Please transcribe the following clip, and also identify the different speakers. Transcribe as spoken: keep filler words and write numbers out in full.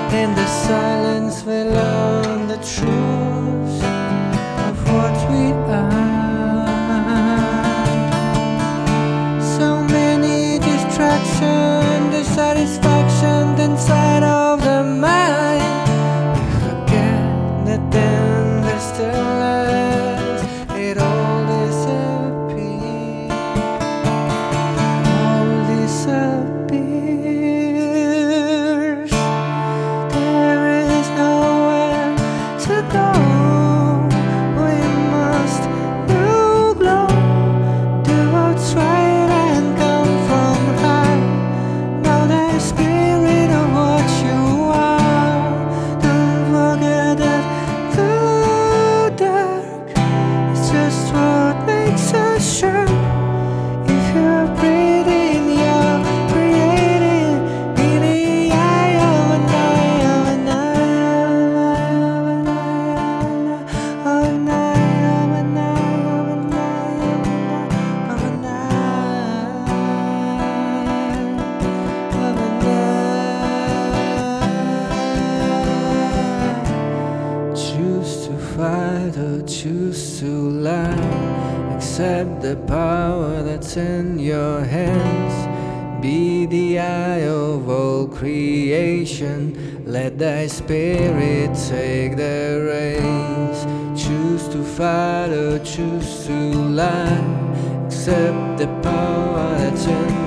Speaker 1: In the silence we learn the truth of what we are. So many distractions, dissatisfaction inside of the mind. We forget that then there's still less. It all disappears. All disappears. There is nowhere to go. We must do glow. Do what's right and come from high. Know the spirit of what you are. Don't forget that the dark is just what makes us sharp. If you're breathing, you're creating. In the eye of an eye of an eye of an eye of an eye of an eye of an eye of an eye. Choose to fight or choose to lie. Accept the power that's in your hands. Be the eye of all creation. Let thy spirit take the reins. Choose to fight or choose to lie. Accept the power that's in